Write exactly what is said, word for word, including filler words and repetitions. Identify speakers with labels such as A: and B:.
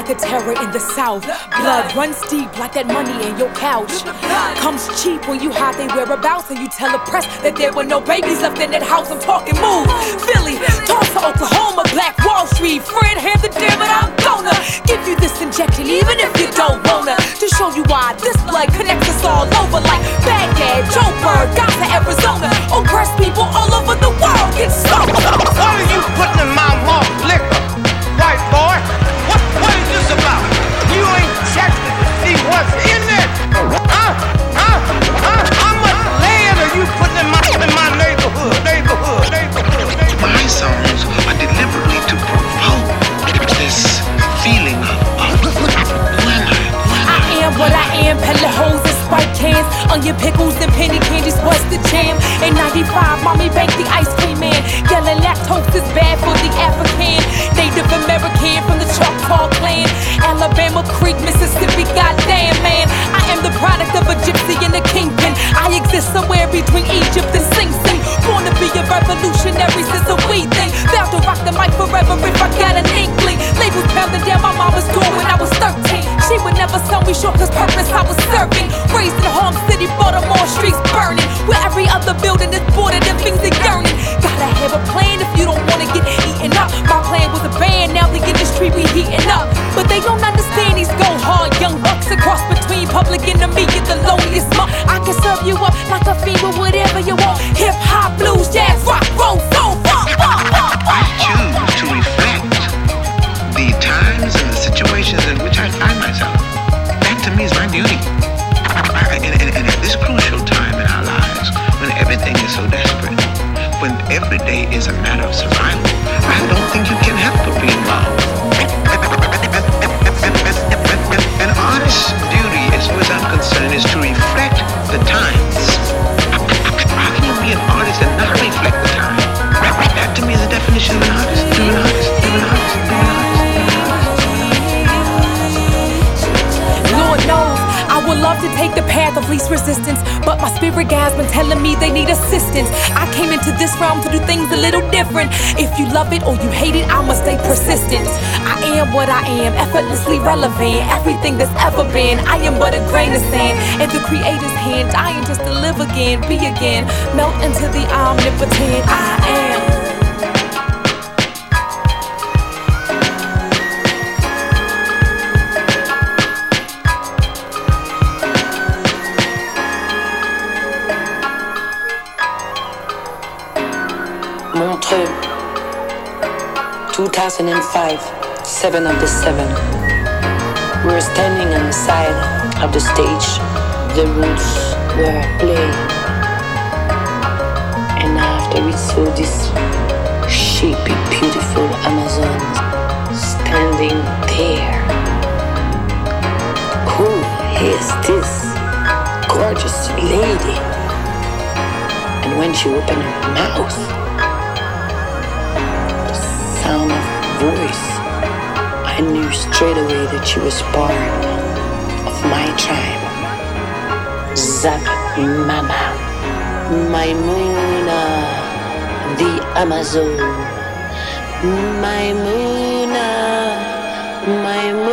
A: like a terror in the south. Blood runs deep like that money in your couch. Comes cheap when you hide their whereabouts and you tell the press that there were no babies left in that house. I'm talking move, Philly, Tulsa, Oklahoma, Black Wall Street, Fred Hampton, damn it, I'm gonna give you this injection even if you don't wanna, to show you why this blood connects us all over like Baghdad, Joburg, Gaza, Arizona. Oppressed people all over the world get sold.
B: What are you putting in my mouth, liquor, white boy? What, what is this about? You ain't checking to see what's in it. Huh? Huh? Huh? How much land are you putting in my, in my neighborhood? Neighborhood, neighborhood, neighborhood.
C: My songs are deliberately to provoke this feeling of, of who am I? Who am I?
A: I am what I am, pellet holes and spike cans, onion pickles and penny candies, what's the jam? In ninety-five, mommy banked the ice cream man, yelling lactose is bad for the African, Native American from the Choctaw clan, Alabama Creek, Mississippi, goddamn man, I am the product of a gypsy and a kingpin, I exist somewhere between Egypt and Sing Sing, born to be a revolutionary since a wee thing, bound to rock the mic forever if I got an inkling, labels pounding down my mama's door when I was thirteen, she would never sell me short cause purpose I was serving, raised in Harlem City, Baltimore streets burning, where every other building is boarded and things are yearning, gotta have a plan if you don't wanna get eaten up, my plan was a band, now the industry we heating up, but they don't understand these go hard young bucks, a cross between public enemy and the loneliest monk, I can serve you up like a fiend with whatever you want, hip hop, blues, jazz, rock, roll, soul, funk, funk, funk,
C: I choose to reflect the times and the situations in which I find myself. That to me is my duty. I, and, and, and at this crucial time in our lives, when everything is so desperate, when every day is a matter of survival, I don't think you can help but be involved. An artist's duty, as far as I'm concerned, is to reflect the times. How can you be an artist and not reflect the time? That to me is the definition of an artist. To an artist, to an artist, to an artist, to an artist.
A: Lord knows I would love to take the path of least resistance, but my spirit guide's been telling me they need assistance. I came into this realm to do things a little different. If you love it or you hate it, I must stay persistent. I am what I am, effortlessly relevant. Everything that's ever been, I am but a grain of sand in the Creator's hand. I am just to live again, be again, melt into the omnipotent. I am.
D: Montreux, two thousand five, seven of the seven. We're standing on the side of the stage. The roots were playing. And after we saw this shapy, beautiful Amazon standing there. Who is this gorgeous lady? And when she opened her mouth, sound of voice, I knew straight away that she was part of my tribe. Zap Mama, Maimuna, the Amazon. Maimuna, Maimuna.